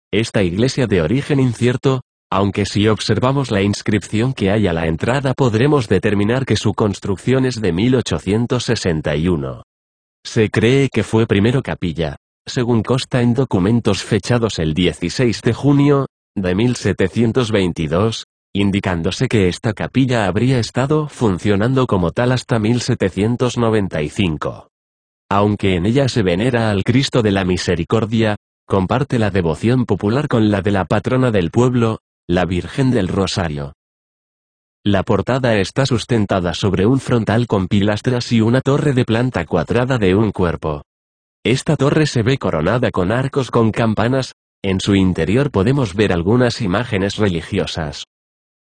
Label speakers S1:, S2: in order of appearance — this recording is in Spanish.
S1: Esta iglesia de origen incierto, aunque si observamos la inscripción que hay a la entrada podremos determinar que su construcción es de 1861. Se cree que fue primero capilla, según consta en documentos fechados el 16 de junio, de 1722, indicándose que esta capilla habría estado funcionando como tal hasta 1795. Aunque en ella se venera al Cristo de la Misericordia, comparte la devoción popular con la de la patrona del pueblo, la Virgen del Rosario. La portada está sustentada sobre un frontal con pilastras y una torre de planta cuadrada de un cuerpo. Esta torre se ve coronada con arcos con campanas, en su interior podemos ver algunas imágenes religiosas.